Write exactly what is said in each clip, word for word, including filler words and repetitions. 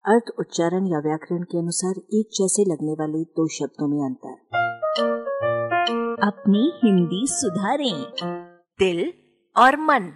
अर्थ, उच्चारण या व्याकरण के अनुसार एक जैसे लगने वाले दो शब्दों में अंतर। अपनी हिंदी सुधारें। दिल और मन,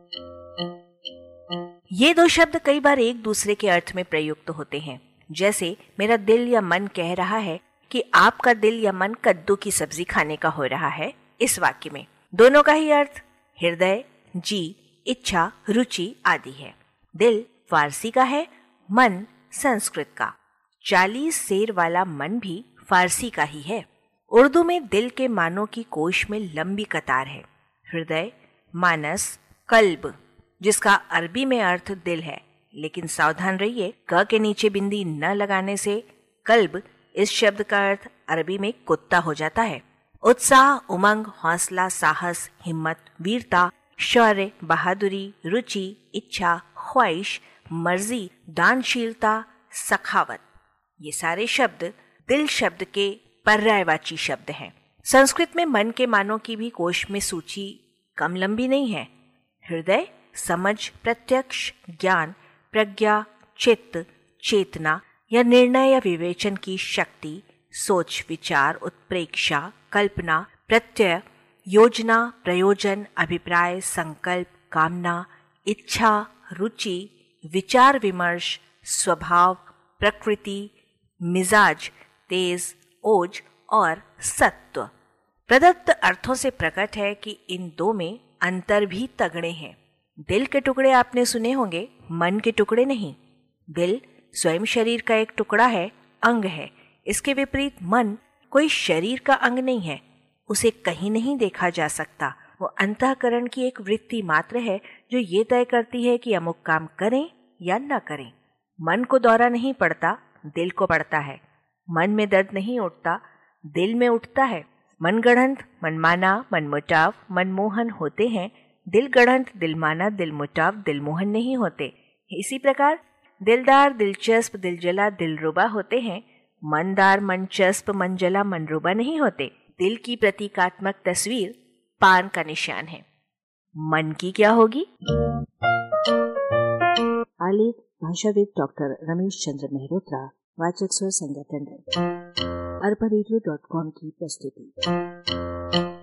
ये दो शब्द कई बार एक दूसरे के अर्थ में प्रयुक्त होते हैं। जैसे मेरा दिल या मन कह रहा है कि आपका दिल या मन कद्दू की सब्जी खाने का हो रहा है। इस वाक्य में दोनों का ही अर्थ हृदय, जी, इच्छा, रुचि आदि है। दिल फारसी का है, मन संस्कृत का। चालीस शेर वाला मन भी फारसी का ही है। उर्दू में दिल के मानों की कोश में लंबी कतार है। हृदय, मानस, कल्ब, जिसका अरबी में अर्थ दिल है, लेकिन सावधान रहिए, क के नीचे बिंदी न लगाने से कल्ब इस शब्द का अर्थ अरबी में कुत्ता हो जाता है। उत्साह, उमंग, हौसला, साहस, हिम्मत, वीरता, शौर्य, बहादुरी, रुचि, इच्छा, ख्वाहिश, मर्जी, दानशीलता, सखावत, ये सारे शब्द दिल शब्द के पर्यायवाची शब्द हैं। संस्कृत में मन के मानों की भी कोश में सूची कम लंबी नहीं है। हृदय समझ, प्रत्यक्ष, ज्ञान, प्रज्ञा, चित्त, चेतना या निर्णय या विवेचन की शक्ति, सोच, विचार, उत्प्रेक्षा, कल्पना, प्रत्यय, योजना, प्रयोजन, अभिप्राय, संकल्प, कामना, इच्छा, रुचि, विचार विमर्श, स्वभाव, प्रकृति, मिजाज, तेज, ओज और सत्व। प्रदत्त अर्थों से प्रकट है कि इन दो में अंतर भी तगड़े हैं। दिल के टुकड़े आपने सुने होंगे, मन के टुकड़े नहीं। दिल स्वयं शरीर का एक टुकड़ा है, अंग है। इसके विपरीत मन कोई शरीर का अंग नहीं है, उसे कहीं नहीं देखा जा सकता। वो अंतःकरण की एक वृत्ति मात्र है जो ये तय करती है कि अमुक काम करें या न करें। मन को दौरा नहीं पड़ता, दिल को पड़ता है। मन में दर्द नहीं उठता, दिल में उठता है। मनगढ़ंत, मनमाना, मनमुटाव, मनमोहन होते हैं। दिलगढ़ंत, दिलमाना, दिलमुटाव, दिलमोहन नहीं होते। इसी प्रकार दिलदार, दिलचस्प, दिलजला, दिलरुबा होते हैं। मनदार, मनचस्प, मनजला, मनरुबा नहीं होते। दिल की प्रतीकात्मक तस्वीर पान का निशान है। मन की क्या होगी? आलेख भाषाविद डॉक्टर रमेश चंद्र मेहरोत्रा, वाचक स्वर संज्ञा टंडन, अरबा रेडियो डॉट कॉम की प्रस्तुति।